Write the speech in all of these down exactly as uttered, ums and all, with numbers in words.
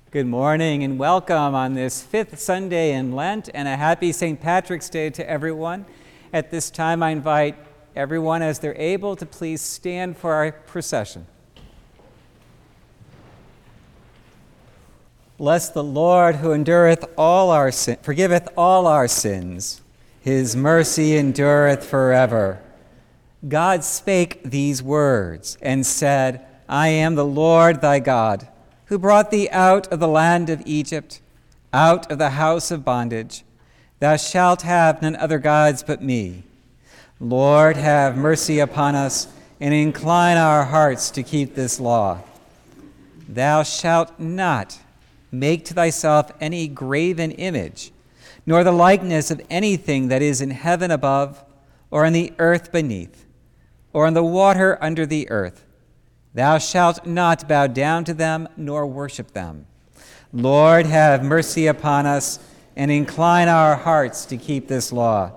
Good morning and welcome on this fifth Sunday in Lent, and a happy Saint Patrick's Day to everyone. At this time, I invite everyone, as they're able, to please stand for our procession. Bless the Lord, who endureth all our sin, forgiveth all our sins. His mercy endureth forever. God spake these words and said, I am the Lord thy God, who brought thee out of the land of Egypt, out of the house of bondage. Thou shalt have none other gods but me. Lord, have mercy upon us, and incline our hearts to keep this law. Thou shalt not make to thyself any graven image, nor the likeness of anything that is in heaven above, or in the earth beneath, or in the water under the earth. Thou shalt not bow down to them, nor worship them. Lord, have mercy upon us, and incline our hearts to keep this law.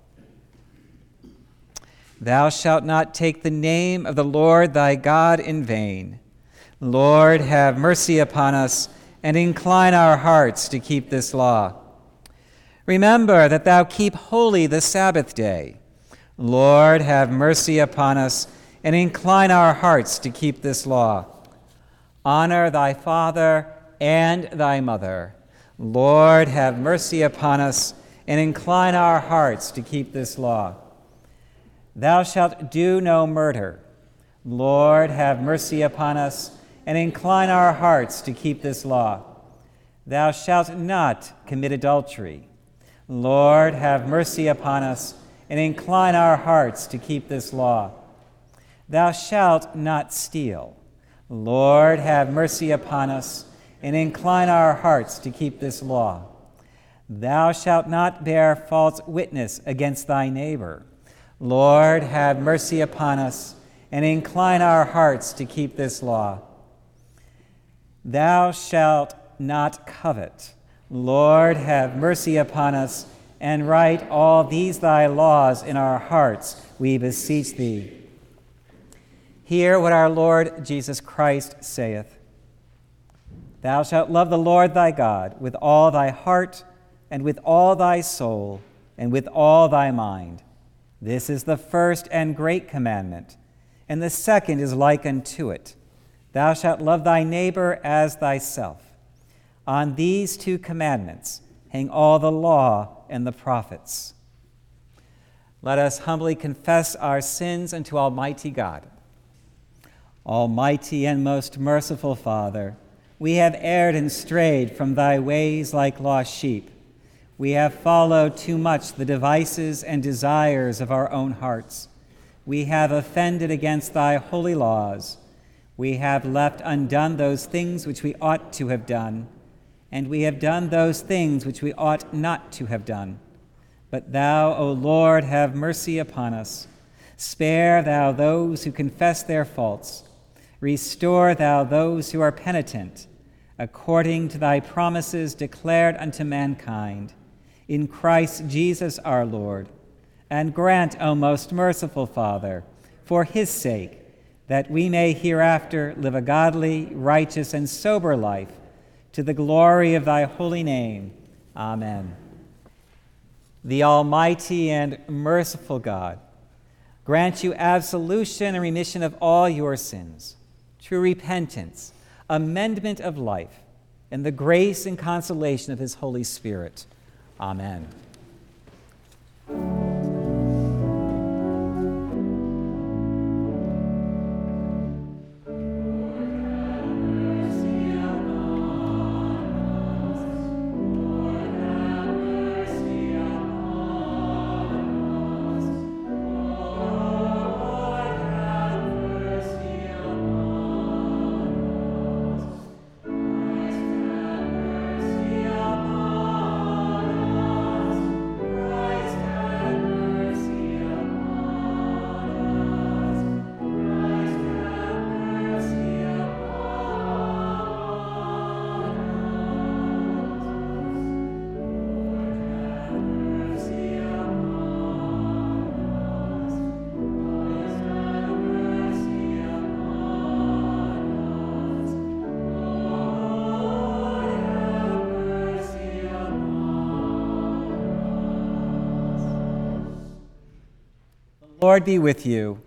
Thou shalt not take the name of the Lord thy God in vain. Lord, have mercy upon us, and incline our hearts to keep this law. Remember that thou keep holy the Sabbath day. Lord, have mercy upon us, and incline our hearts to keep this law. Honor thy father and thy mother. Lord, have mercy upon us, and incline our hearts to keep this law. Thou shalt do no murder. Lord, have mercy upon us, and incline our hearts to keep this law. Thou shalt not commit adultery. Lord, have mercy upon us, and incline our hearts to keep this law. Thou shalt not steal. Lord, have mercy upon us, and incline our hearts to keep this law. Thou shalt not bear false witness against thy neighbor. Lord, have mercy upon us, and incline our hearts to keep this law. Thou shalt not covet. Lord, have mercy upon us, and write all these thy laws in our hearts, we beseech thee. Hear what our Lord Jesus Christ saith. Thou shalt love the Lord thy God with all thy heart, and with all thy soul, and with all thy mind. This is the first and great commandment, and the second is like unto it. Thou shalt love thy neighbor as thyself. On these two commandments hang all the law and the prophets. Let us humbly confess our sins unto Almighty God. Almighty and most merciful Father, we have erred and strayed from thy ways like lost sheep. We have followed too much the devices and desires of our own hearts. We have offended against thy holy laws. We have left undone those things which we ought to have done, and we have done those things which we ought not to have done. But thou, O Lord, have mercy upon us. Spare thou those who confess their faults. Restore thou those who are penitent, according to thy promises declared unto mankind, in Christ Jesus our Lord. And grant, O most merciful Father, for his sake, that we may hereafter live a godly, righteous, and sober life, to the glory of thy holy name. Amen. The Almighty and merciful God grant you absolution and remission of all your sins, true repentance, amendment of life, and the grace and consolation of his Holy Spirit. Amen. Lord be with you.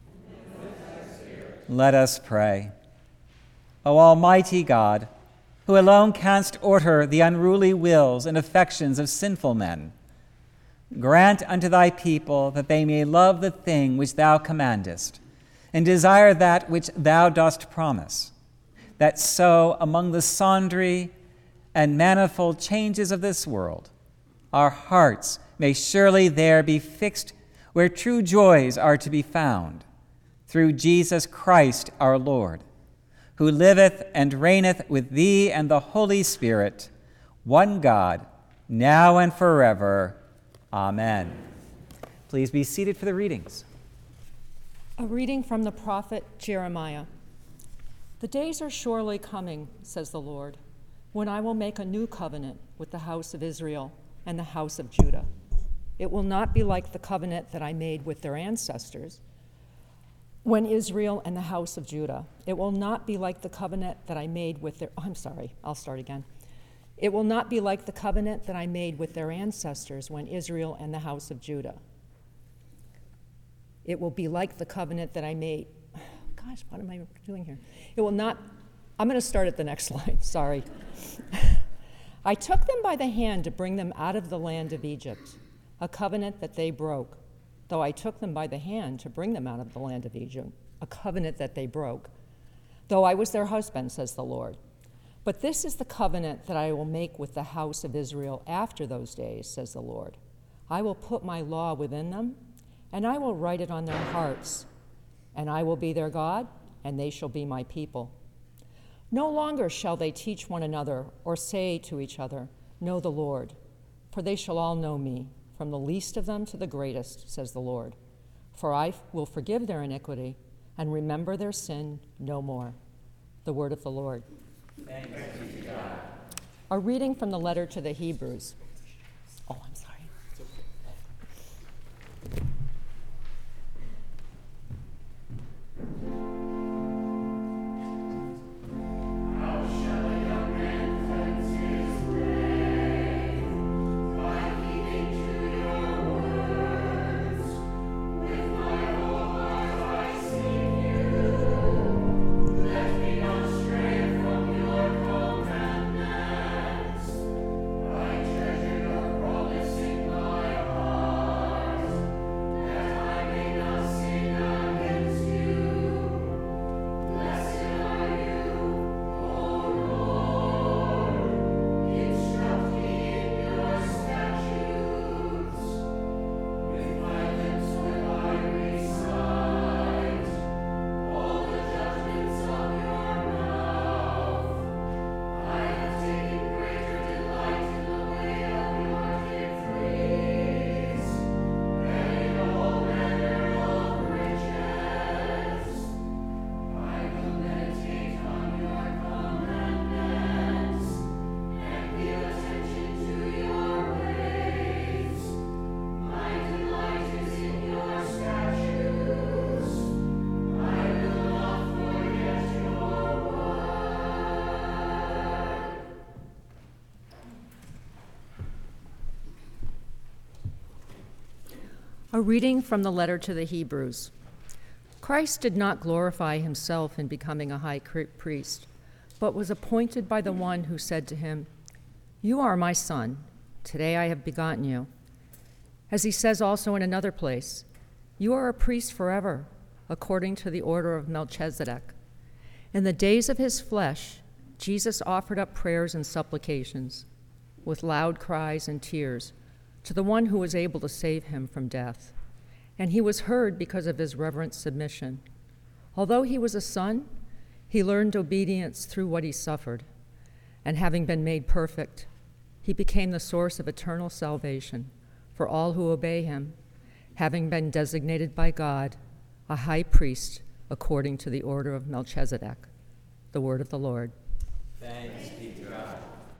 Let us pray. O Almighty God, who alone canst order the unruly wills and affections of sinful men, grant unto thy people that they may love the thing which thou commandest, and desire that which thou dost promise, that so among the sundry and manifold changes of this world, our hearts may surely there be fixed where true joys are to be found, through Jesus Christ our Lord, who liveth and reigneth with thee and the Holy Spirit, one God, now and forever. Amen. Please be seated for the readings. A reading from the prophet Jeremiah. The days are surely coming, says the Lord, when I will make a new covenant with the house of Israel and the house of Judah. It will not be like the covenant that I made with their ancestors when Israel and the house of Judah. It will not be like the covenant that I made with their, oh, I'm sorry, I'll start again. It will not be like the covenant that I made with their ancestors when Israel and the house of Judah. It will be like the covenant that I made. Gosh, what am I doing here? It will not, I'm going to start at the next line, sorry. I took them by the hand to bring them out of the land of Egypt, a covenant that they broke. Though I took them by the hand to bring them out of the land of Egypt, a covenant that they broke. Though I was their husband, says the Lord. But this is the covenant that I will make with the house of Israel after those days, says the Lord. I will put my law within them, and I will write it on their hearts. And I will be their God, and they shall be my people. No longer shall they teach one another or say to each other, know the Lord, for they shall all know me, from the least of them to the greatest, says the Lord. For I will forgive their iniquity and remember their sin no more. The word of the Lord. Thanks be to God. A reading from the letter to the Hebrews. Oh, I'm sorry. A reading from the letter to the Hebrews. Christ did not glorify himself in becoming a high priest, but was appointed by the one who said to him, "You are my son, today I have begotten you." As he says also in another place, "You are a priest forever, according to the order of Melchizedek." In the days of his flesh, Jesus offered up prayers and supplications, with loud cries and tears, to the one who was able to save him from death. And he was heard because of his reverent submission. Although he was a son, he learned obedience through what he suffered. And having been made perfect, he became the source of eternal salvation for all who obey him, having been designated by God a high priest according to the order of Melchizedek. The word of the Lord. Thanks be to God.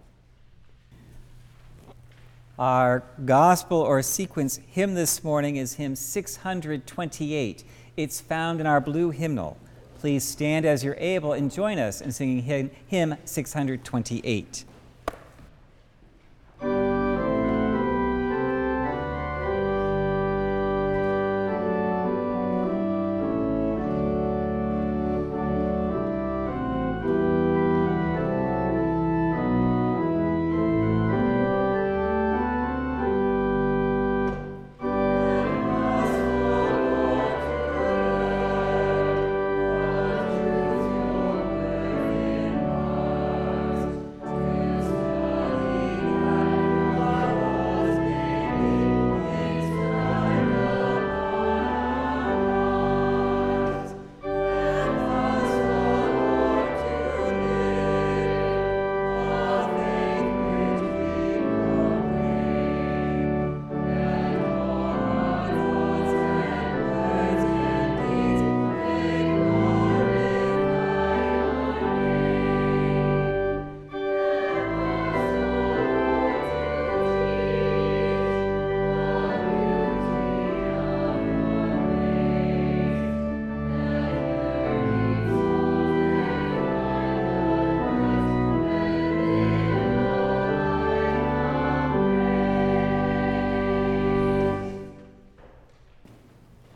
Our gospel or sequence hymn this morning is hymn six hundred twenty-eight. It's found in our blue hymnal. Please stand as you're able and join us in singing hymn, hymn six hundred twenty-eight.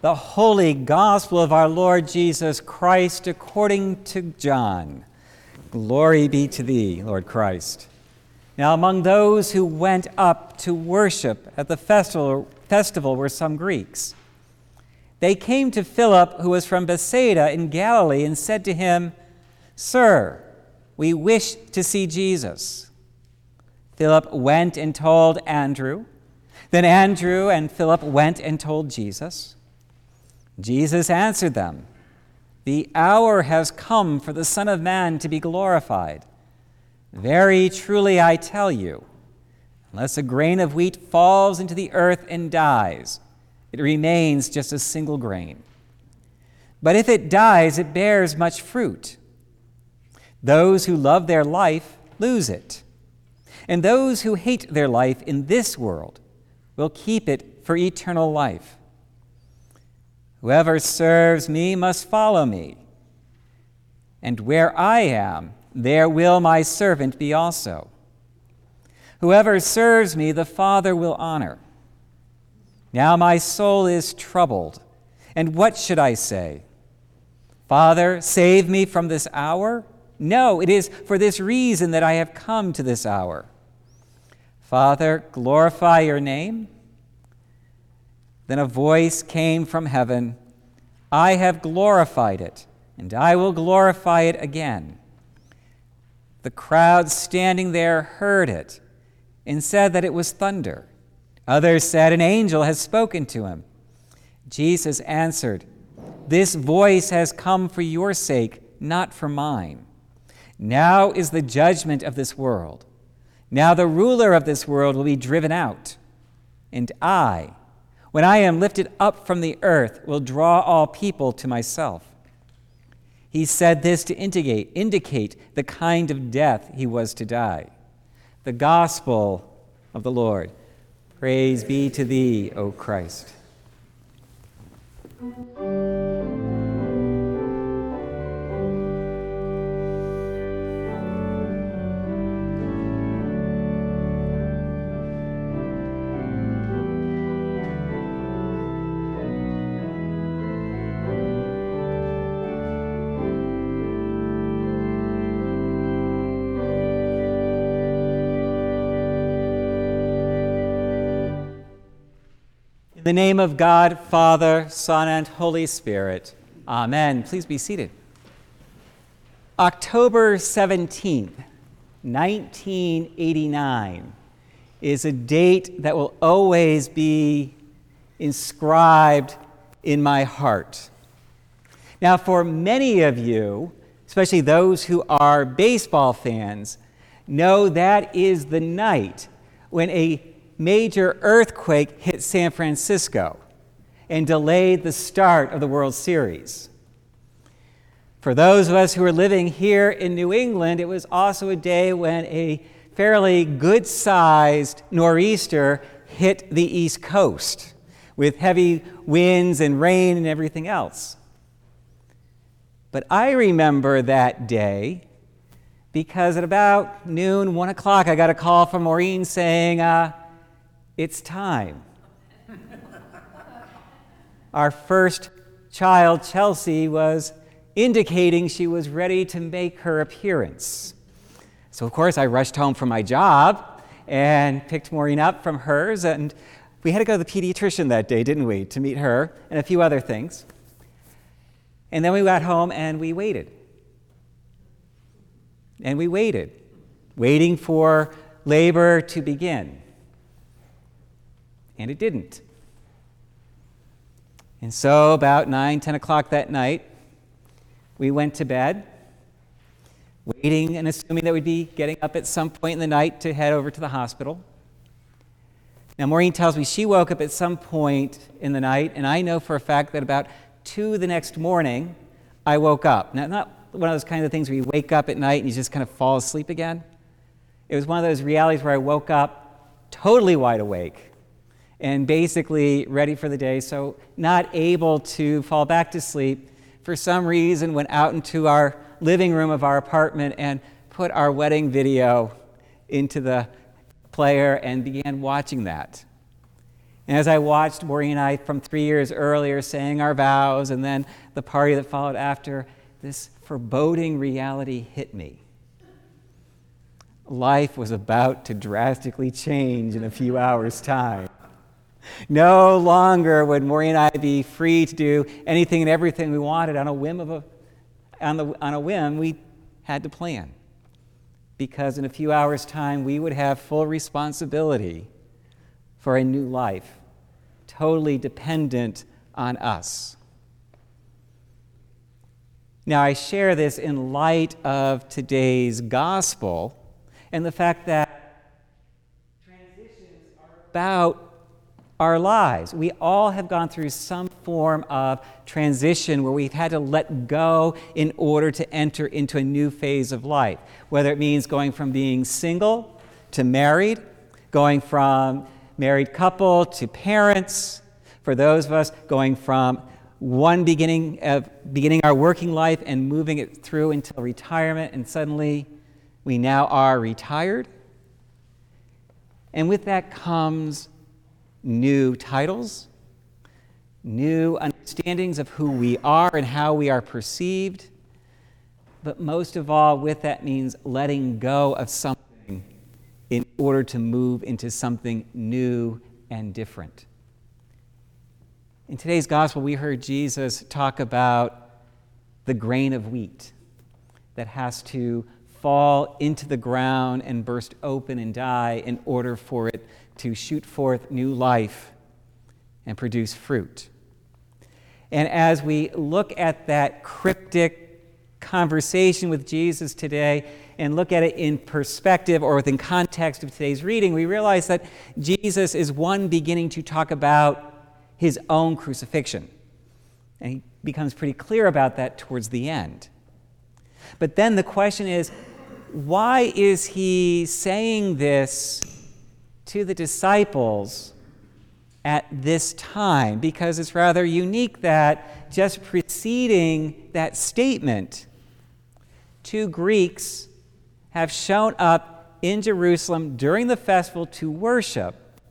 the holy gospel of our Lord Jesus Christ according to John. Glory be to thee, Lord Christ. Now among those who went up to worship at the festival, festival were some Greeks. They came to Philip, who was from Bethsaida in Galilee, and said to him, "Sir, we wish to see Jesus." Philip went and told Andrew. Then Andrew and Philip went and told Jesus. Jesus answered them, "The hour has come for the Son of Man to be glorified. Very truly I tell you, unless a grain of wheat falls into the earth and dies, it remains just a single grain. But if it dies, it bears much fruit. Those who love their life lose it, and those who hate their life in this world will keep it for eternal life. Whoever serves me must follow me, and where I am, there will my servant be also. Whoever serves me, the Father will honor. Now my soul is troubled, and what should I say? Father, save me from this hour? No, it is for this reason that I have come to this hour. Father, glorify your name." Then a voice came from heaven, "I have glorified it, and I will glorify it again." The crowd standing there heard it and said that it was thunder. Others said, "An angel has spoken to him." Jesus answered, "This voice has come for your sake, not for mine. Now is the judgment of this world. Now the ruler of this world will be driven out. And I, when I am lifted up from the earth, will draw all people to myself." He said this to indicate, indicate the kind of death he was to die. The gospel of the Lord. Praise be to thee, O Christ. In the name of God, Father, Son, and Holy Spirit. Amen. Please be seated. October seventeenth, nineteen eighty-nine is a date that will always be inscribed in my heart. Now, for many of you, especially those who are baseball fans, know that is the night when a major earthquake hit San Francisco and delayed the start of the World Series. For those of us who are living here in New England, it was also a day when a fairly good-sized nor'easter hit the East Coast with heavy winds and rain and everything else. But I remember that day because at about noon, one o'clock, I got a call from Maureen saying, uh, it's time. Our first child, Chelsea, was indicating she was ready to make her appearance. So, of course, I rushed home from my job and picked Maureen up from hers, and we had to go to the pediatrician that day, didn't we, to meet her and a few other things. And then we got home and we waited. And we waited, waiting for labor to begin. And it didn't. And so about nine, ten o'clock that night, we went to bed, waiting and assuming that we'd be getting up at some point in the night to head over to the hospital. Now, Maureen tells me she woke up at some point in the night, and I know for a fact that about two the next morning, I woke up. Now, not one of those kinds of things where you wake up at night and you just kind of fall asleep again. It was one of those realities where I woke up totally wide awake and basically ready for the day, so not able to fall back to sleep. For some reason, went out into our living room of our apartment and put our wedding video into the player and began watching that. And as I watched Maureen and I from three years earlier saying our vows and then the party that followed after, this foreboding reality hit me. Life was about to drastically change in a few hours' time. No longer would Maureen and I be free to do anything and everything we wanted on a whim of a, on, the, on a whim. We had to plan, because in a few hours' time we would have full responsibility for a new life, totally dependent on us. Now, I share this in light of today's gospel and the fact that transitions are about our lives. We all have gone through some form of transition where we've had to let go in order to enter into a new phase of life, whether it means going from being single to married, going from married couple to parents, for those of us going from one beginning of beginning our working life and moving it through until retirement, and suddenly we now are retired. And with that comes new titles, new understandings of who we are and how we are perceived. But most of all, with that means letting go of something in order to move into something new and different. In today's gospel, we heard Jesus talk about the grain of wheat that has to fall into the ground and burst open and die in order for it to shoot forth new life and produce fruit. And as we look at that cryptic conversation with Jesus today and look at it in perspective or within context of today's reading, we realize that Jesus is one beginning to talk about his own crucifixion. And he becomes pretty clear about that towards the end. But then the question is, why is he saying this to the disciples at this time? Because it's rather unique that just preceding that statement, two Greeks have shown up in Jerusalem during the festival to worship.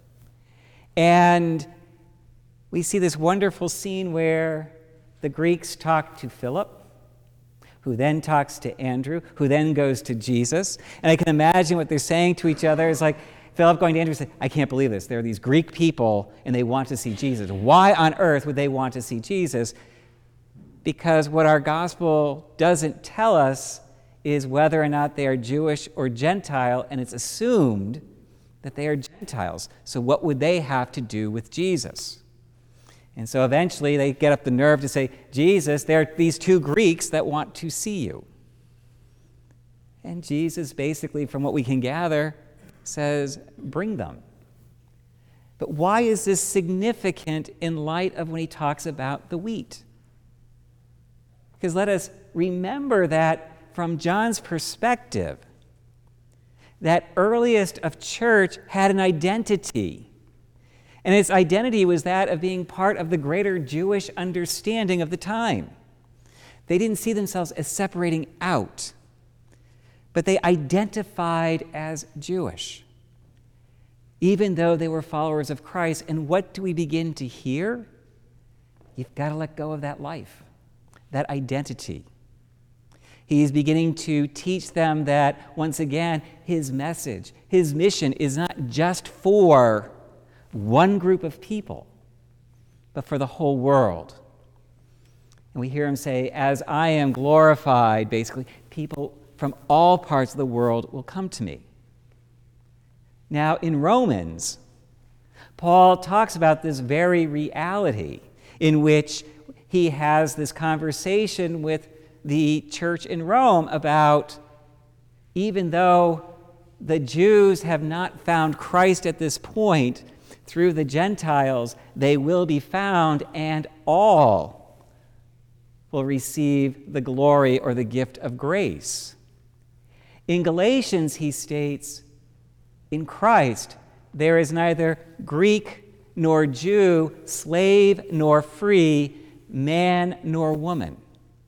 And we see this wonderful scene where the Greeks talk to Philip, who then talks to Andrew, who then goes to Jesus. And I can imagine what they're saying to each other. It's like Philip going to Andrew and saying, I can't believe this. There are these Greek people and they want to see Jesus. Why on earth would they want to see Jesus? Because what our gospel doesn't tell us is whether or not they are Jewish or Gentile, and it's assumed that they are Gentiles. So what would they have to do with Jesus? And so eventually they get up the nerve to say, Jesus, there are these two Greeks that want to see you. And Jesus basically, from what we can gather, says, bring them. But why is this significant in light of when he talks about the wheat? Because let us remember that from John's perspective, that earliest of church had an identity. And its identity was that of being part of the greater Jewish understanding of the time. They didn't see themselves as separating out, but they identified as Jewish, even though they were followers of Christ. And what do we begin to hear? You've got to let go of that life, that identity. He's beginning to teach them that, once again, his message, his mission is not just for one group of people, but for the whole world. And we hear him say, as I am glorified, basically, people from all parts of the world will come to me. Now, in Romans, Paul talks about this very reality in which he has this conversation with the church in Rome about, even though the Jews have not found Christ at this point, through the Gentiles, they will be found, and all will receive the glory or the gift of grace. In Galatians, he states, in Christ, there is neither Greek nor Jew, slave nor free, man nor woman.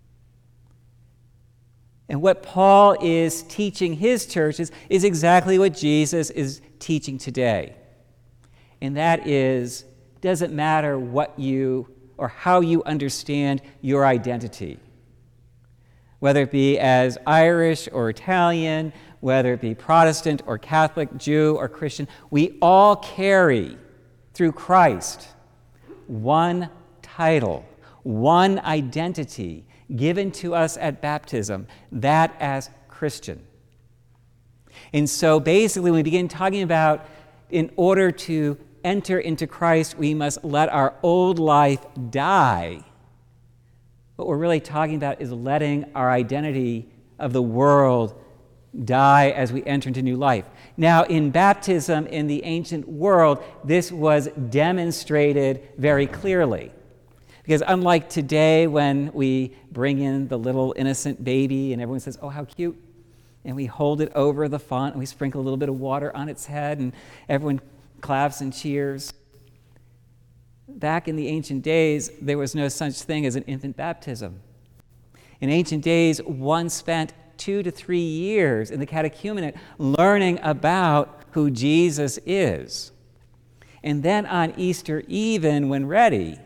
And what Paul is teaching his churches is exactly what Jesus is teaching today. And that is doesn't matter what you or how you understand your identity. Whether it be as Irish or Italian, whether it be Protestant or Catholic, Jew or Christian, we all carry through Christ one title, one identity given to us at baptism, that as Christian. And so basically, when we begin talking about in order to enter into Christ, we must let our old life die. What we're really talking about is letting our identity of the world die as we enter into new life. Now, in baptism in the ancient world, this was demonstrated very clearly. Because unlike today, when we bring in the little innocent baby and everyone says, "Oh, how cute," and we hold it over the font and we sprinkle a little bit of water on its head and everyone claps and cheers. Back in the ancient days, there was no such thing as an infant baptism. In ancient days, one spent two to three years in the catechumenate learning about who Jesus is. And then on Easter even, when ready,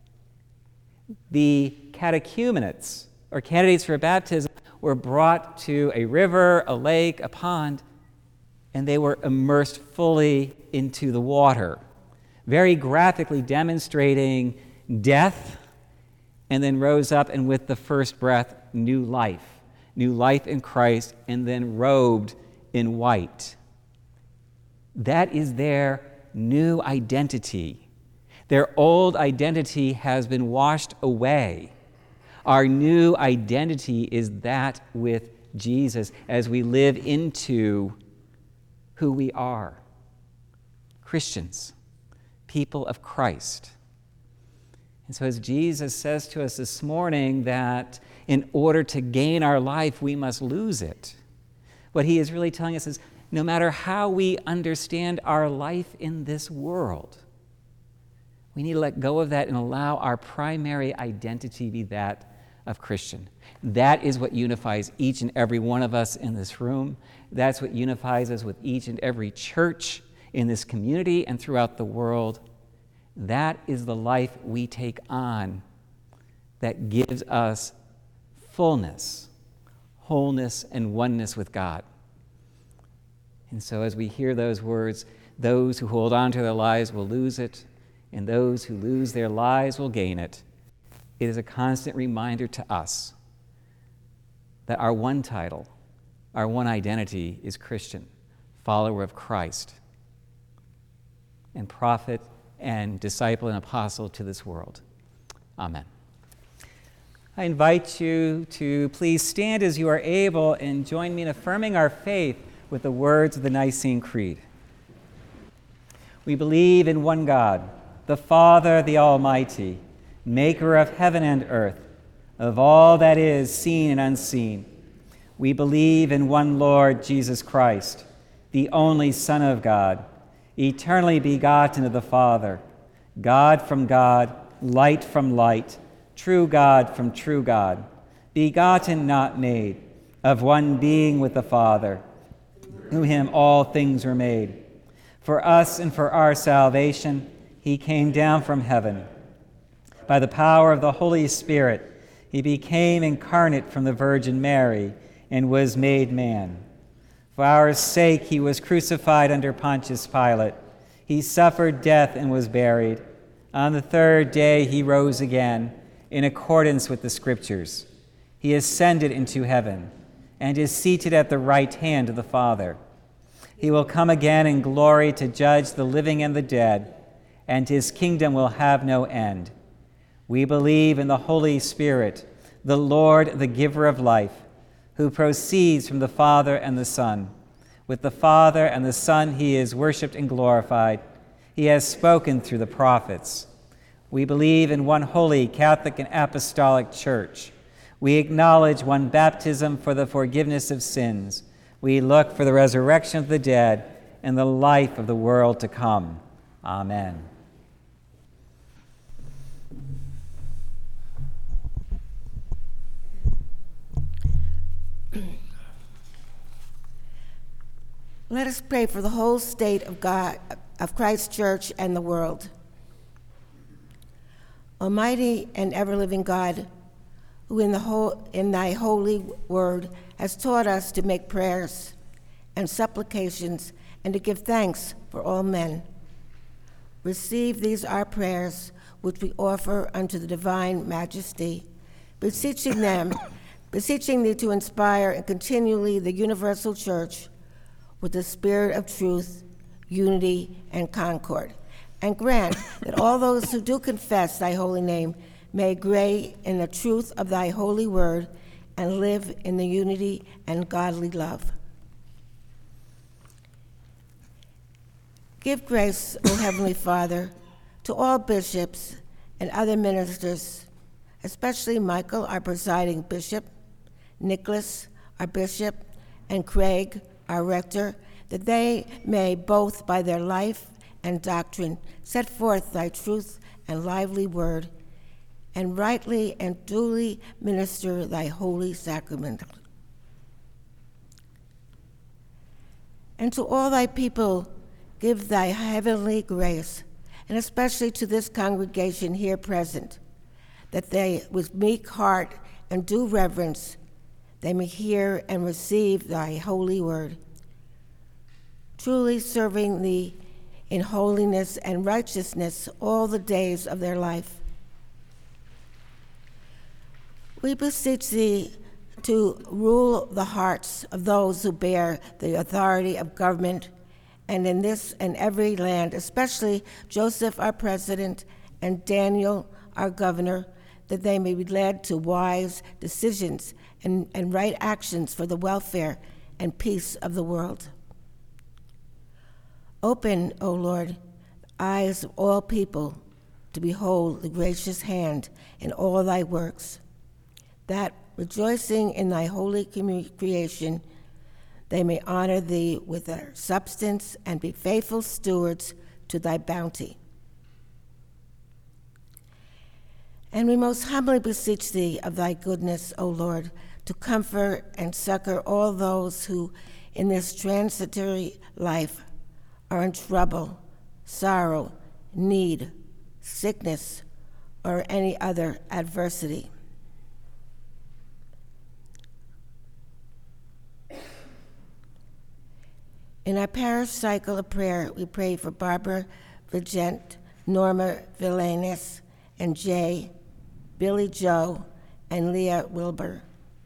the catechumenates, or candidates for baptism, were brought to a river, a lake, a pond, and they were immersed fully into the water, very graphically demonstrating death, and then rose up and with the first breath, new life, new life in Christ, and then robed in white. That is their new identity. Their old identity has been washed away. Our new identity is that with Jesus as we live into who we are. Christians, people of Christ. And so as Jesus says to us this morning that in order to gain our life, we must lose it, what he is really telling us is no matter how we understand our life in this world, we need to let go of that and allow our primary identity be that of Christian. That is what unifies each and every one of us in this room. That's what unifies us with each and every church in this community and throughout the world. That is the life we take on that gives us fullness, wholeness, and oneness with God. And so as we hear those words, those who hold on to their lives will lose it, and those who lose their lives will gain it. It is a constant reminder to us that our one title, our one identity is Christian, follower of Christ, and prophet and disciple and apostle to this world. Amen. I invite you to please stand as you are able and join me in affirming our faith with the words of the Nicene Creed. We believe in one God, the Father, the Almighty, maker of heaven and earth, of all that is seen and unseen. We believe in one Lord Jesus Christ, the only Son of God, eternally begotten of the Father, God from God, light from light, true God from true God, begotten, not made, of one being with the Father, through him all things were made. For us and for our salvation, he came down from heaven. By the power of the Holy Spirit, he became incarnate from the Virgin Mary and was made man. For our sake, he was crucified under Pontius Pilate. He suffered death and was buried. On the third day, he rose again in accordance with the Scriptures. He ascended into heaven and is seated at the right hand of the Father. He will come again in glory to judge the living and the dead, and his kingdom will have no end. We believe in the Holy Spirit, the Lord, the giver of life, who proceeds from the Father and the Son. With the Father and the Son he is worshipped and glorified. He has spoken through the prophets. We believe in one holy Catholic and Apostolic Church. We acknowledge one baptism for the forgiveness of sins. We look for the resurrection of the dead and the life of the world to come. Amen. Let us pray for the whole state of God, of Christ's church and the world. Almighty and ever-living God, who in, the whole, in thy holy word has taught us to make prayers and supplications and to give thanks for all men. Receive these our prayers, which we offer unto the divine majesty, beseeching them, beseeching thee to inspire and continually the universal church with the spirit of truth, unity, and concord, and grant that all those who do confess thy holy name may agree in the truth of thy holy word and live in the unity and godly love. Give grace, O Heavenly Father, to all bishops and other ministers, especially Michael, our presiding bishop, Nicholas, our bishop, and Craig, our rector, that they may both by their life and doctrine set forth thy truth and lively word, and rightly and duly minister thy holy sacrament. And to all thy people give thy heavenly grace, and especially to this congregation here present, that they, with meek heart and due reverence, they may hear and receive thy holy word, truly serving thee in holiness and righteousness all the days of their life. We beseech thee to rule the hearts of those who bear the authority of government, and in this and every land, especially Joseph, our president, and Daniel, our governor, that they may be led to wise decisions and, and right actions for the welfare and peace of the world. Open, O Lord, the eyes of all people to behold the gracious hand in all thy works, that, rejoicing in thy holy creation, they may honor thee with their substance and be faithful stewards to thy bounty. And we most humbly beseech thee of thy goodness, O Lord, to comfort and succor all those who in this transitory life are in trouble, sorrow, need, sickness, or any other adversity. In our parish cycle of prayer, we pray for Barbara Vigent, Norma Villanes, and Jay, Billy Joe, and Leah Wilbur.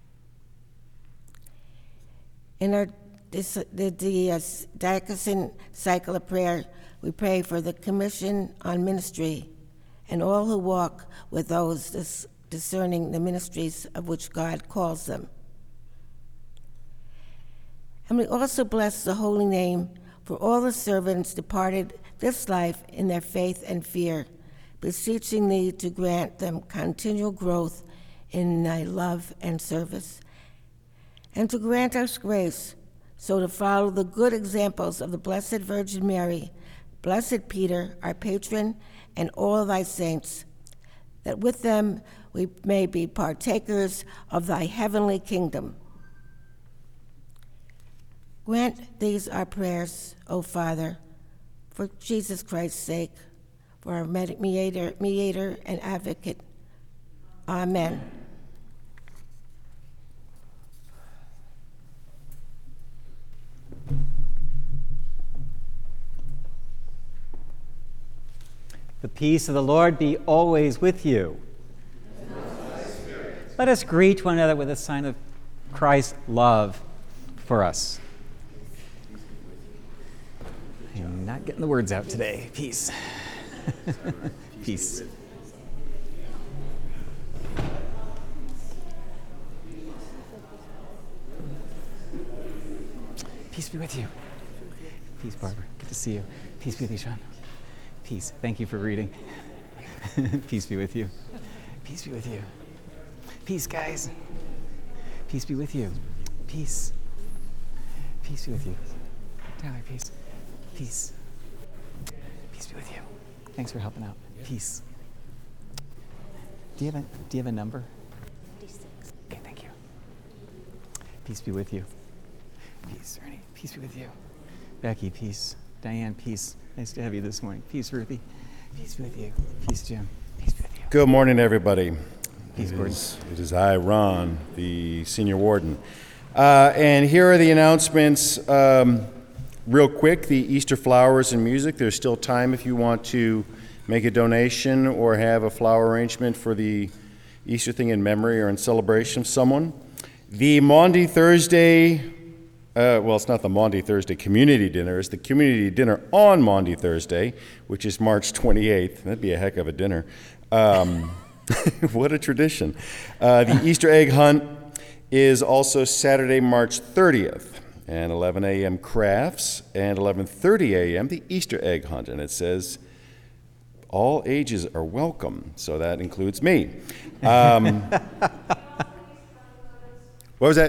In our the, the, the uh, diocesan cycle of prayer, we pray for the Commission on Ministry and all who walk with those dis- discerning the ministries of which God calls them. And we also bless the holy name for all the servants departed this life in their faith and fear, beseeching thee to grant them continual growth in thy love and service, and to grant us grace so to follow the good examples of the Blessed Virgin Mary, Blessed Peter, our patron, and all thy saints, that with them we may be partakers of thy heavenly kingdom. Grant these our prayers, O Father, for Jesus Christ's sake, for our mediator, mediator and advocate. Amen. The peace of the Lord be always with you. And with thy spirit. Let us greet one another with a sign of Christ's love for us. I'm not getting the words out today. Peace. Peace. Peace be with you. Peace, Barbara. Good to see you. Peace be with you, Sean. Peace. Thank you for reading. Peace be with you. Peace be with you. Peace, guys. Peace be with you. Peace. Peace be with you. Tyler, peace. Peace. Peace be with you. Thanks for helping out. Peace. Do you have a Do you have a number? fifty-six. Okay, thank you. Peace be with you. Peace, Ernie. Peace be with you. Becky, peace. Diane, peace. Nice to have you this morning. Peace, Ruthie. Peace be with you. Peace, Jim. Peace be with you. Good morning, everybody. It is, it is I, Ron, the senior warden. Uh, and here are the announcements. Um, real quick, the Easter flowers and music. There's still time if you want to make a donation or have a flower arrangement for the Easter thing in memory or in celebration of someone. The Maundy Thursday, uh, well, it's not the Maundy Thursday community dinner. It's the community dinner on Maundy Thursday, which is March twenty-eighth. That'd be a heck of a dinner. Um, what a tradition. Uh, the Easter egg hunt is also Saturday, March thirtieth, and eleven a.m. crafts, and eleven thirty a.m. the Easter egg hunt. And it says, all ages are welcome, so that includes me. Um, what was that?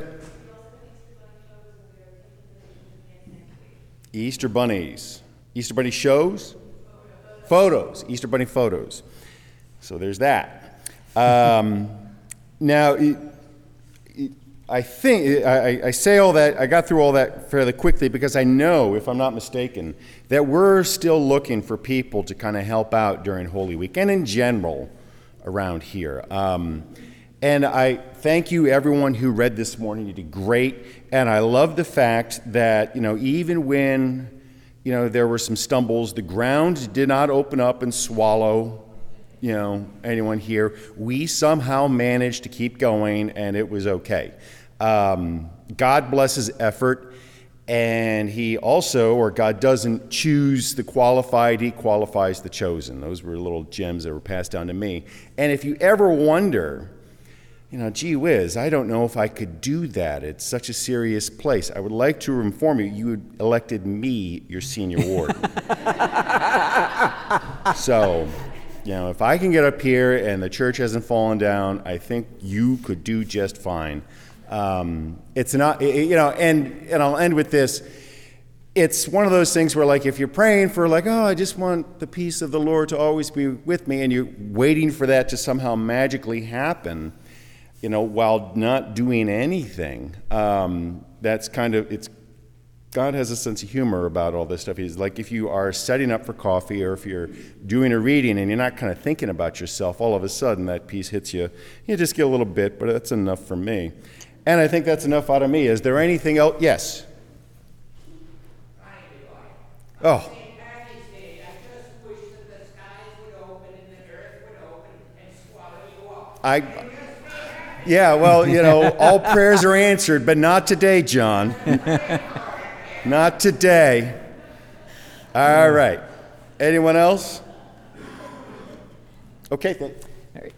Easter bunnies. Easter bunny shows? Photos. Easter bunny photos. So there's that. Um, now, it, it, I think, I, I say all that, I got through all that fairly quickly because I know, if I'm not mistaken, that we're still looking for people to kind of help out during Holy Week and in general around here. Um, and I thank you, everyone who read this morning. You did great. And I love the fact that, you know, even when, you know, there were some stumbles, the ground did not open up and swallow you know, anyone here. We somehow managed to keep going, and it was okay. Um, God blesses effort, and he also, or God doesn't choose the qualified, he qualifies the chosen. Those were little gems that were passed down to me. And if you ever wonder, you know, gee whiz, I don't know if I could do that. It's such a serious place. I would like to inform you, you had elected me your senior warden. So, you know, if I can get up here and the church hasn't fallen down, I think you could do just fine. Um, it's not, you know, and, and I'll end with this. It's one of those things where, like, if you're praying for, like, oh, I just want the peace of the Lord to always be with me, and you're waiting for that to somehow magically happen, you know, while not doing anything, um, that's kind of, it's, God has a sense of humor about all this stuff. He's like, if you are setting up for coffee or if you're doing a reading and you're not kind of thinking about yourself, all of a sudden that piece hits you. You just get a little bit, but that's enough for me. And I think that's enough out of me. Is there anything else? Yes. Oh. I, yeah, well, you know, all prayers are answered, but not today, John. Not today. All right. Anyone else? Okay. Th- All right.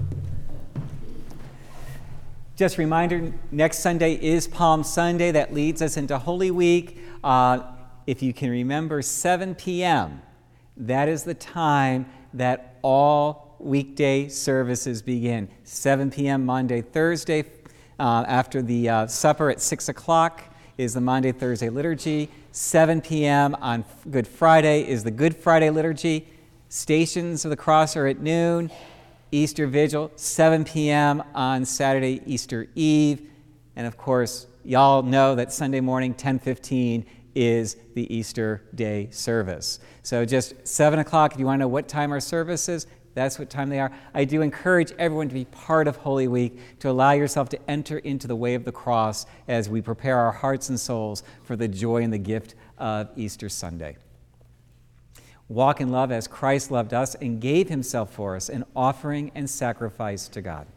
Just a reminder, next Sunday is Palm Sunday. That leads us into Holy Week. Uh, if you can remember, seven p.m., that is the time that all weekday services begin. seven p.m. Monday, Thursday, uh, after the uh, supper at six o'clock. Is the Monday, Thursday liturgy. seven p.m. on Good Friday is the Good Friday liturgy. Stations of the Cross are at noon. Easter Vigil, seven p.m. on Saturday, Easter Eve. And of course, y'all know that Sunday morning, ten fifteen, is the Easter Day service. So just seven o'clock, if you want to know what time our service is, that's what time they are. I do encourage everyone to be part of Holy Week, to allow yourself to enter into the way of the cross as we prepare our hearts and souls for the joy and the gift of Easter Sunday. Walk in love as Christ loved us and gave himself for us, an offering and sacrifice to God.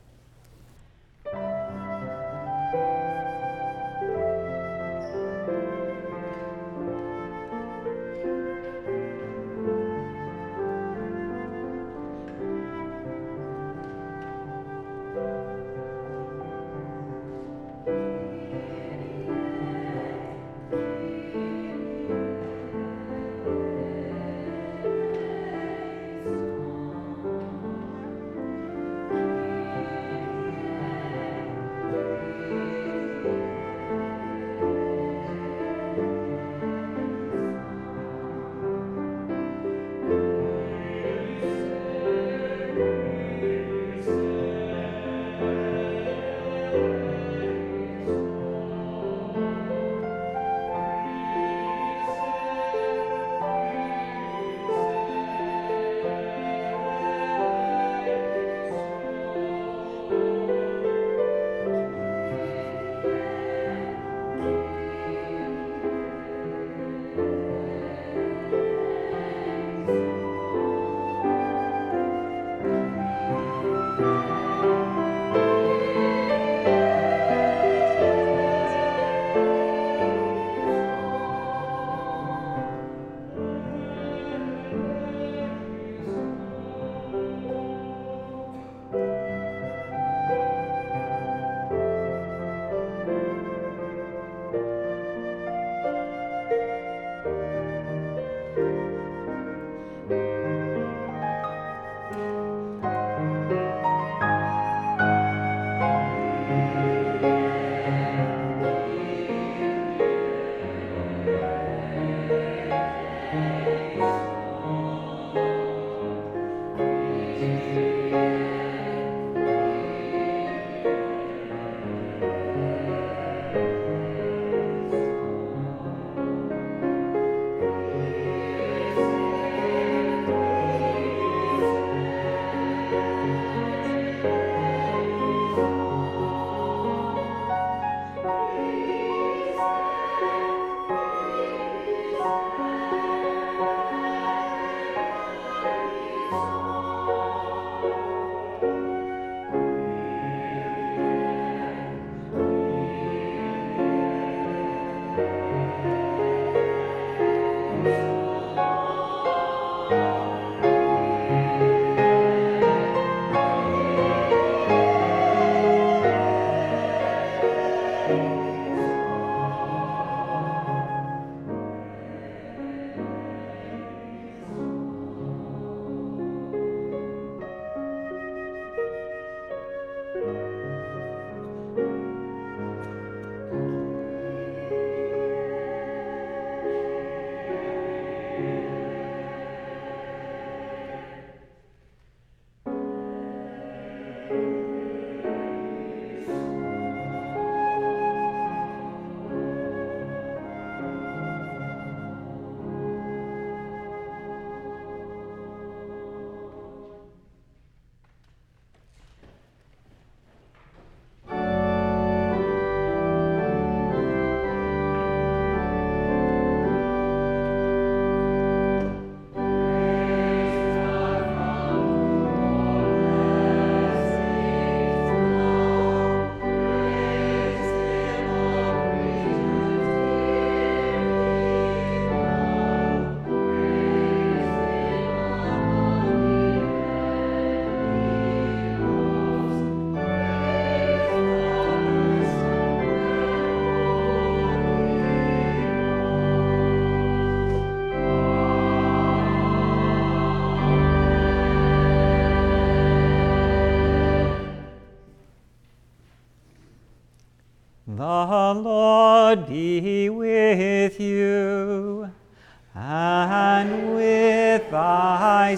and with thy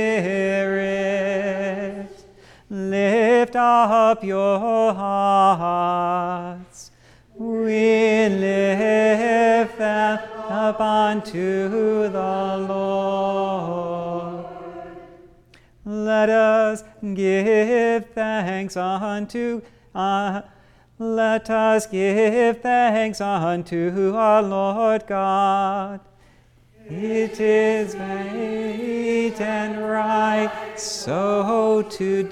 Spirit lift up your hearts. We lift them up unto the Lord. Let us give thanks unto uh, let us give thanks unto our Lord God. It is right and right so to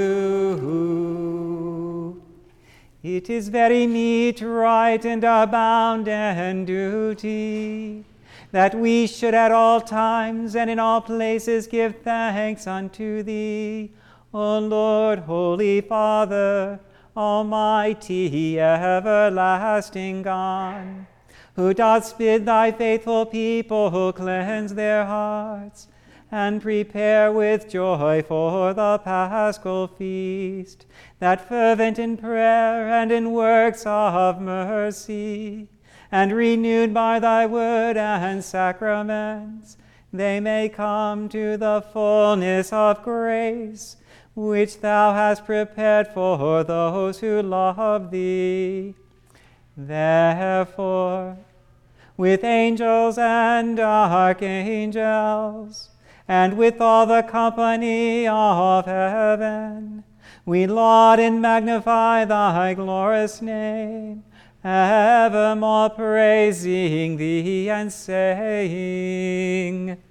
do. It is very meet, right, and a bounden duty, that we should at all times and in all places give thanks unto Thee, O Lord, Holy Father, Almighty, everlasting God, who dost bid thy faithful people cleanse their hearts and prepare with joy for the Paschal feast, that fervent in prayer and in works of mercy, and renewed by thy word and sacraments, they may come to the fullness of grace, which thou hast prepared for those who love thee. Therefore, with angels and archangels, and with all the company of heaven, we laud and magnify thy glorious name, evermore praising thee and saying,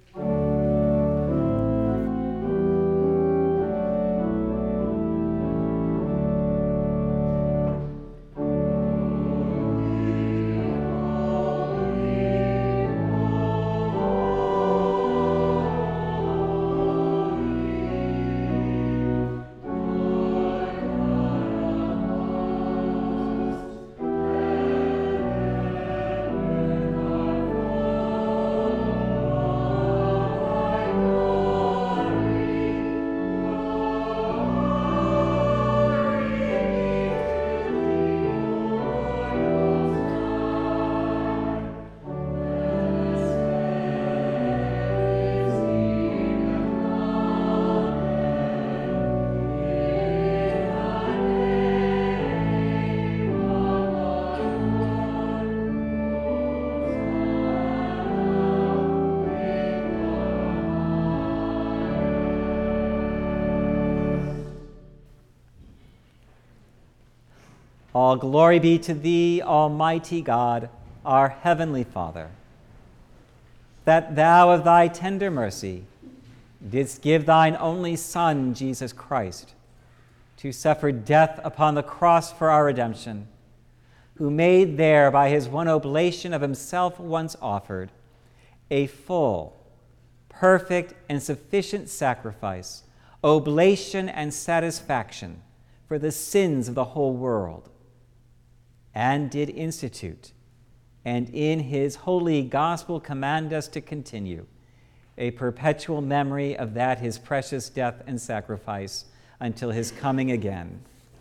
all glory be to thee, Almighty God, our heavenly Father, that thou of thy tender mercy didst give thine only Son, Jesus Christ, to suffer death upon the cross for our redemption, who made there by his one oblation of himself once offered a full, perfect, and sufficient sacrifice, oblation and satisfaction for the sins of the whole world, and did institute, and in his holy gospel command us to continue, a perpetual memory of that his precious death and sacrifice until his coming again.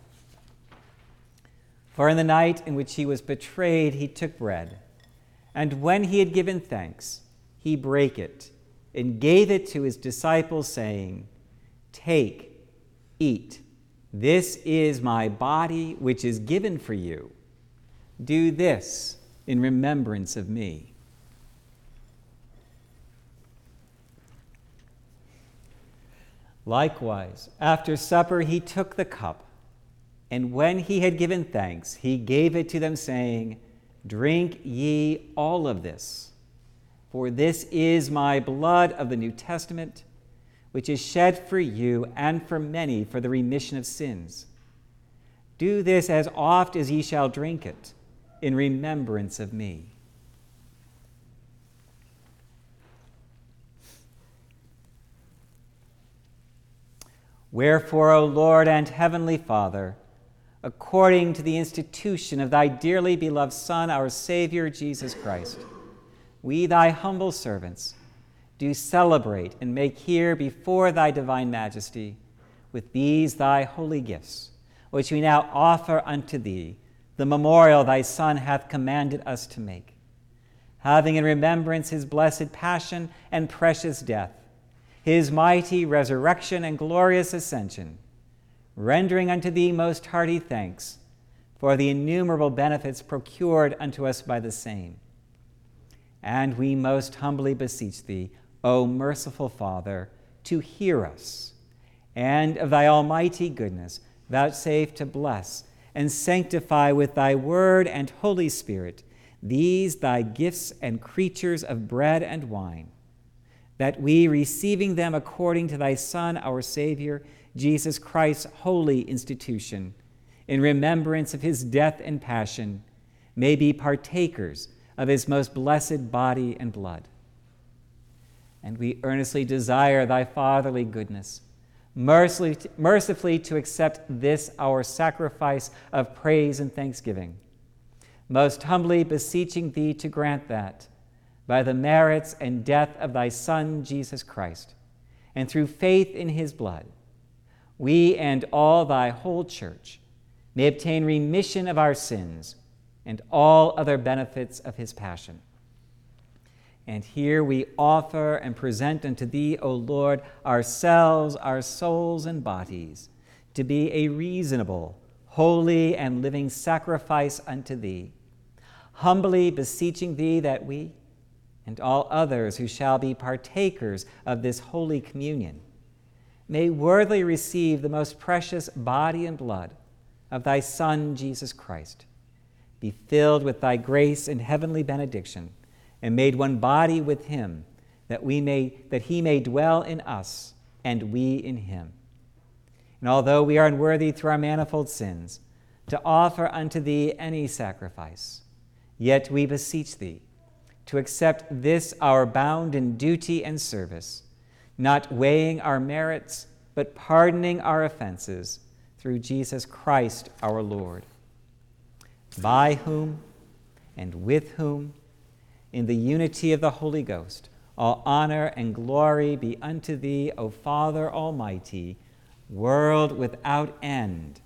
For in the night in which he was betrayed, he took bread, and when he had given thanks, he brake it, and gave it to his disciples, saying, "Take, eat, this is my body, which is given for you. Do this in remembrance of me." Likewise, after supper, he took the cup, and when he had given thanks, he gave it to them, saying, "Drink ye all of this, for this is my blood of the New Testament, which is shed for you and for many for the remission of sins. Do this as oft as ye shall drink it, in remembrance of me." Wherefore, O Lord and heavenly Father, according to the institution of thy dearly beloved Son, our Savior, Jesus Christ, we, thy humble servants, do celebrate and make here before thy divine majesty with these thy holy gifts, which we now offer unto thee, the memorial thy Son hath commanded us to make. having in remembrance his blessed passion and precious death, his mighty resurrection and glorious ascension, rendering unto thee most hearty thanks for the innumerable benefits procured unto us by the same. And we most humbly beseech thee, O merciful Father, to hear us, and of thy almighty goodness vouchsafe to bless and sanctify with thy word and Holy Spirit these thy gifts and creatures of bread and wine, that we, receiving them according to thy Son, our Savior, Jesus Christ's holy institution, in remembrance of his death and passion, may be partakers of his most blessed body and blood. And we earnestly desire thy fatherly goodness, mercifully, mercifully to accept this our sacrifice of praise and thanksgiving, most humbly beseeching thee to grant that, by the merits and death of thy Son, Jesus Christ, and through faith in his blood, we and all thy whole church may obtain remission of our sins and all other benefits of his passion. And here we offer and present unto thee, O Lord, ourselves, our souls and bodies, to be a reasonable, holy, and living sacrifice unto thee, humbly beseeching thee that we and all others who shall be partakers of this holy communion may worthily receive the most precious body and blood of thy Son, Jesus Christ, be filled with thy grace and heavenly benediction, and made one body with him, that we may that he may dwell in us and we in him. And although we are unworthy through our manifold sins to offer unto thee any sacrifice, yet we beseech thee to accept this our bounden duty and service, not weighing our merits, but pardoning our offenses through Jesus Christ our Lord, by whom and with whom, in the unity of the Holy Ghost, all honor and glory be unto thee, O Father Almighty, world without end.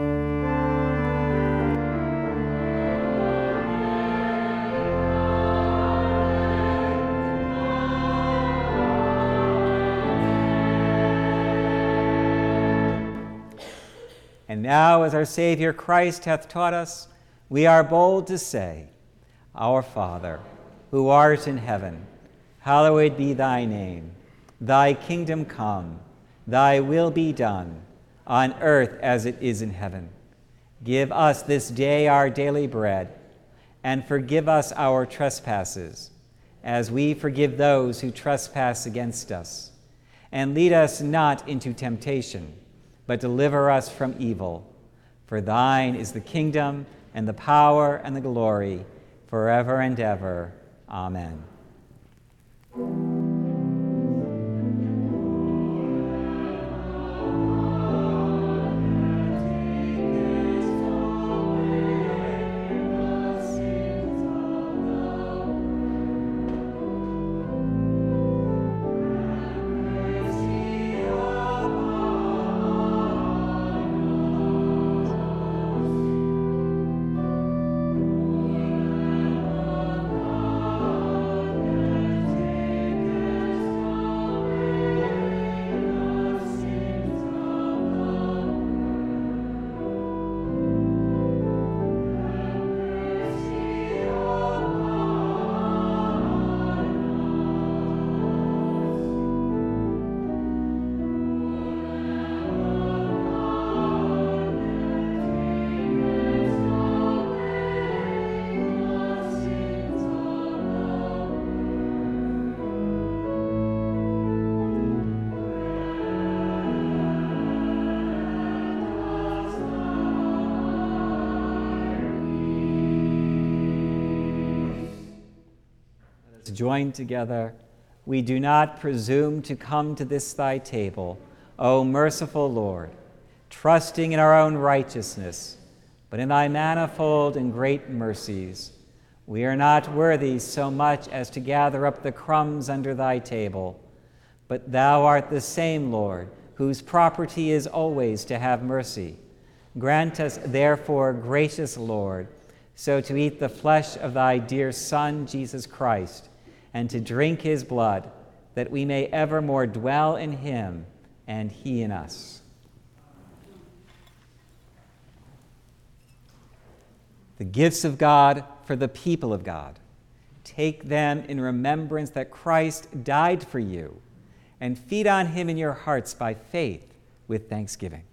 And now, as our Savior Christ hath taught us, we are bold to say, Our Father, who art in heaven, hallowed be thy name. Thy kingdom come, thy will be done, on earth as it is in heaven. Give us this day our daily bread, and forgive us our trespasses, as we forgive those who trespass against us. And lead us not into temptation, but deliver us from evil. For thine is the kingdom, and the power, and the glory, forever and ever. Amen. Joined together, we do not presume to come to this thy table, O merciful Lord, trusting in our own righteousness, but in thy manifold and great mercies. We are not worthy so much as to gather up the crumbs under thy table, but thou art the same Lord, whose property is always to have mercy. Grant us, therefore, gracious Lord, so to eat the flesh of thy dear Son, Jesus Christ, and to drink his blood, that we may evermore dwell in him and he in us. The gifts of God for the people of God. Take them in remembrance that Christ died for you, and feed on him in your hearts by faith with thanksgiving.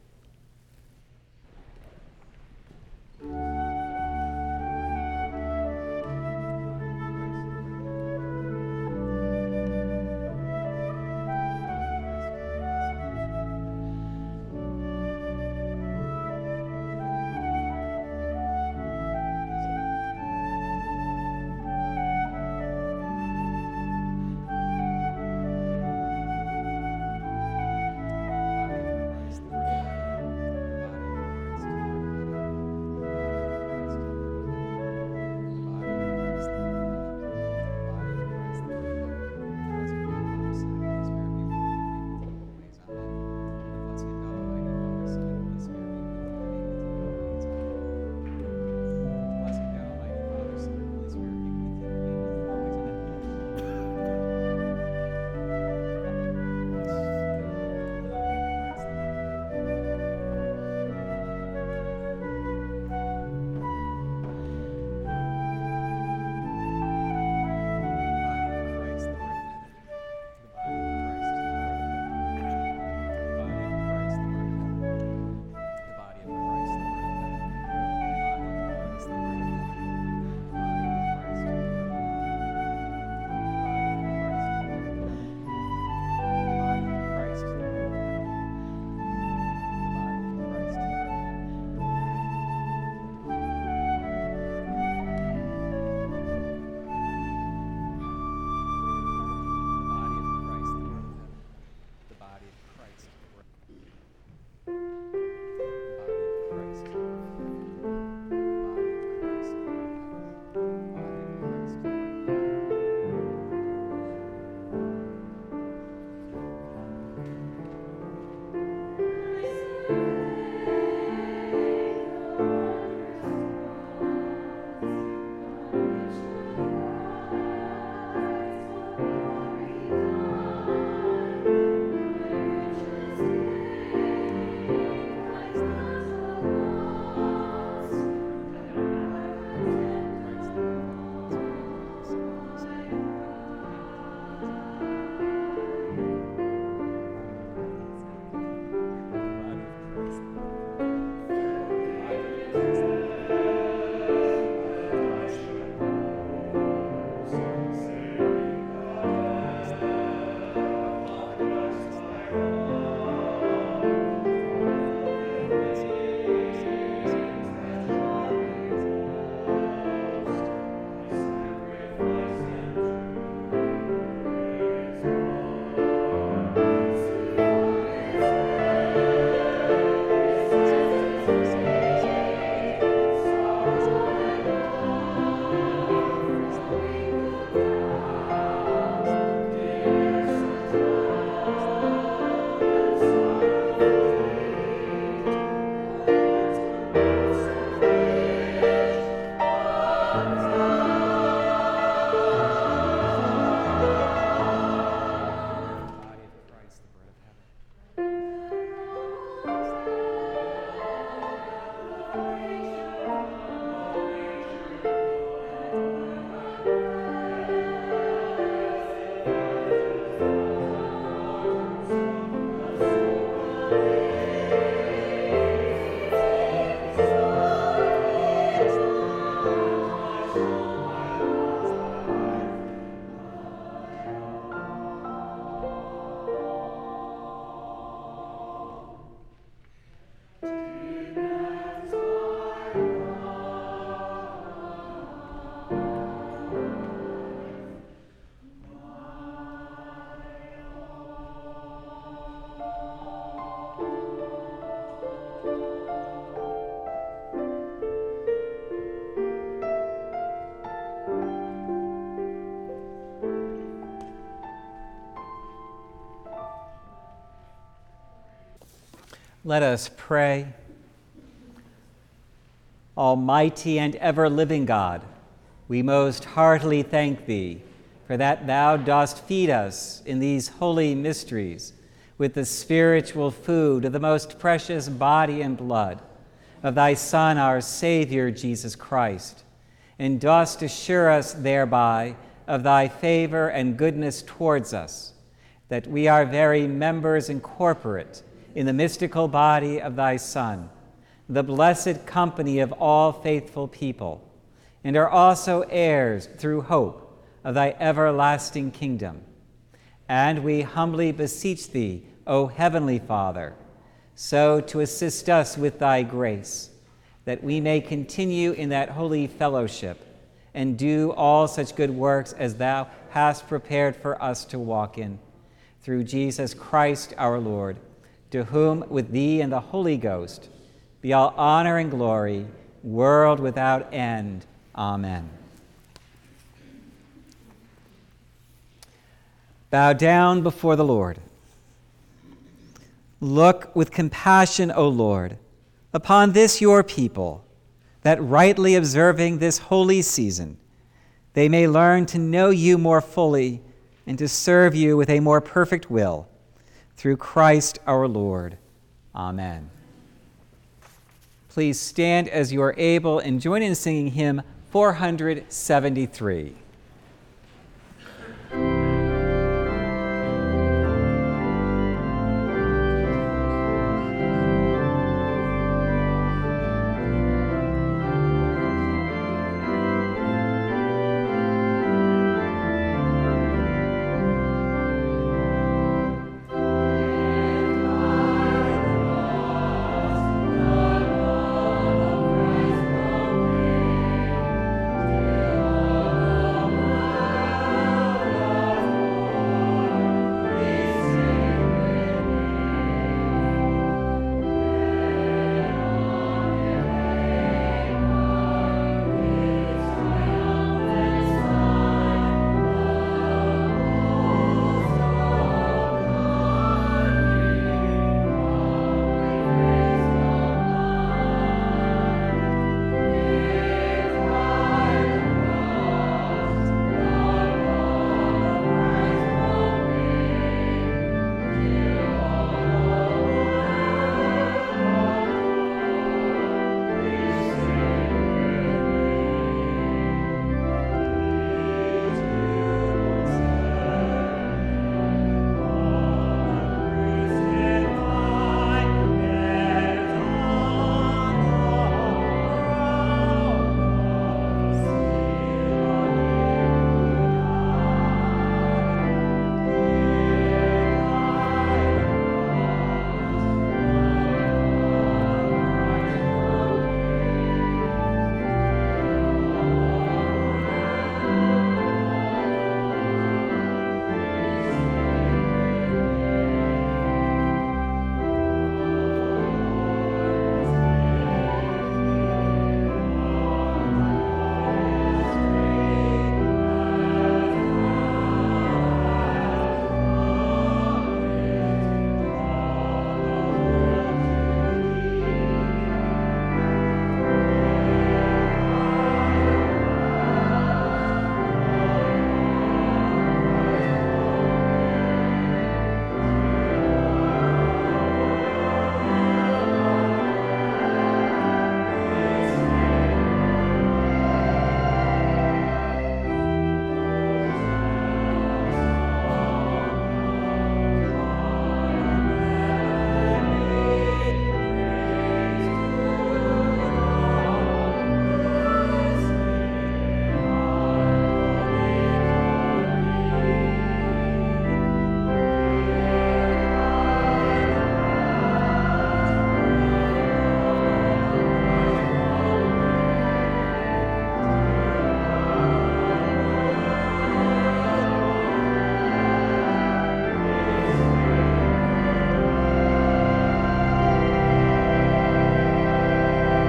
Let us pray. Almighty and ever-living God, we most heartily thank thee for that thou dost feed us in these holy mysteries with the spiritual food of the most precious body and blood of thy Son, our Savior, Jesus Christ, and dost assure us thereby of thy favor and goodness towards us, that we are very members incorporate in the mystical body of thy Son, the blessed company of all faithful people, and are also heirs through hope of thy everlasting kingdom. And we humbly beseech thee, O heavenly Father, so to assist us with thy grace, that we may continue in that holy fellowship and do all such good works as thou hast prepared for us to walk in. Through Jesus Christ our Lord, to whom with thee and the Holy Ghost be all honor and glory, world without end. Amen. Bow down before the Lord. Look with compassion, O Lord, upon this your people, that rightly observing this holy season, they may learn to know you more fully and to serve you with a more perfect will. Through Christ our Lord. Amen. Please stand as you are able and join in singing hymn four seventy-three.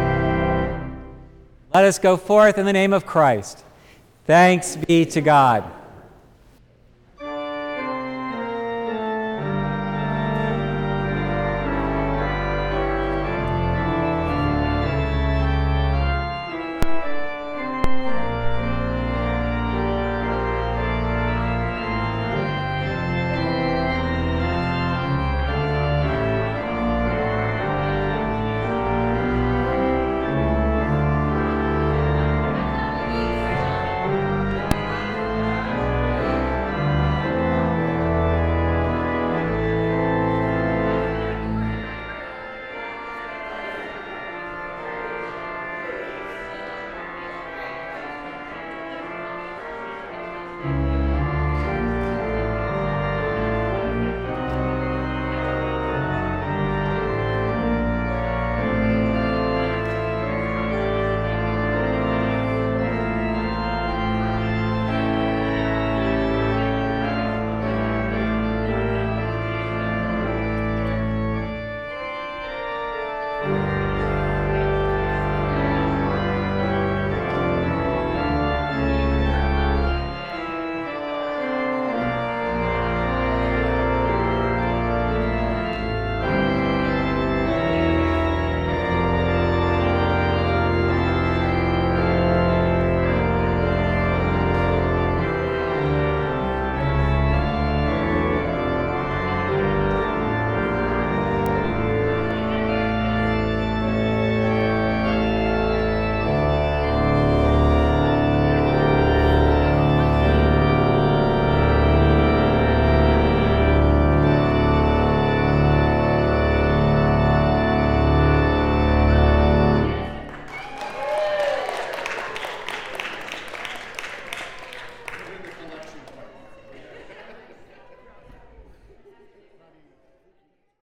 Let us go forth in the name of Christ. Thanks be to God.